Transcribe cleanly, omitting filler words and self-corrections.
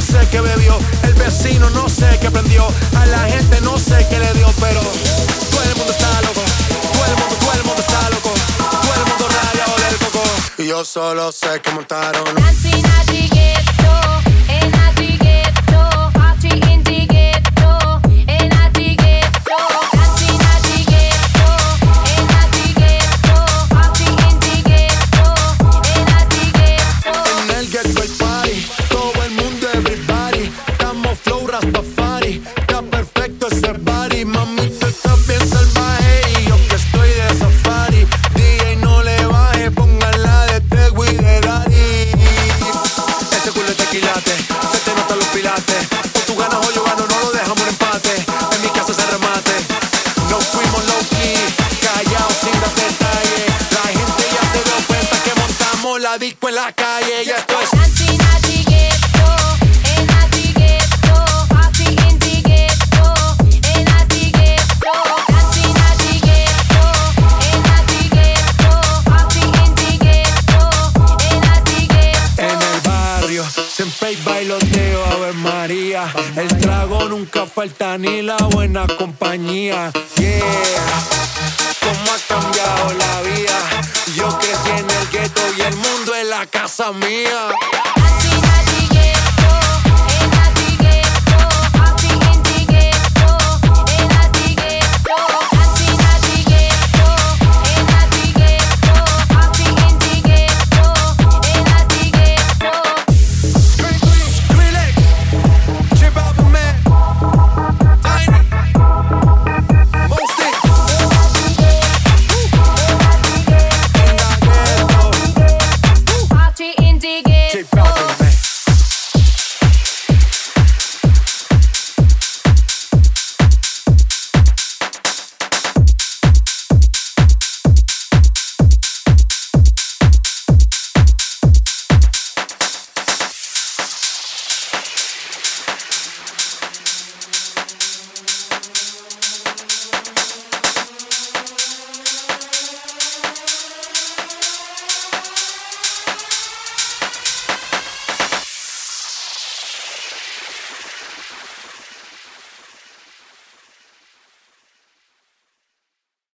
sé qué bebió, el vecino no sé qué prendió, a la gente no sé qué le dio, pero todo el mundo está loco, todo el mundo está loco, todo el mundo rayado del coco. Y yo solo sé que montaron Dancing at the ghetto, and at the ghetto, party in the ghetto, and at the ghetto. Dancing at the ghetto, and at the ghetto, party in the ghetto, and at the ghetto. en el ghetto hay party, todo el mundo everybody, estamos flow Rastafari, está perfecto ese body, mami tú estás bien salvaje y yo que estoy de safari, DJ no le baje, póngala de Tego y de Daddy. Ese culo es tequilate, se te notan los pilates, o tú ganas o yo gano, no lo dejamos en empate, en mi casa se remate, nos fuimos low key, callados sin dar detalles, la gente ya se dio cuenta que montamos la disco en la calle, ya esto es Dancing at the ghetto, and at the ghetto, party in the ghetto, and at the ghetto. Dancing at the ghetto, and at the ghetto, party in the ghetto, and at the ghetto. en el barrio, siempre hay bailoteo, Ave María. El trago nunca falta ni la buena compañía. Yeah, cómo ha cambiado la vida. Yo crecí en el gueto y el mundo es la casa mía.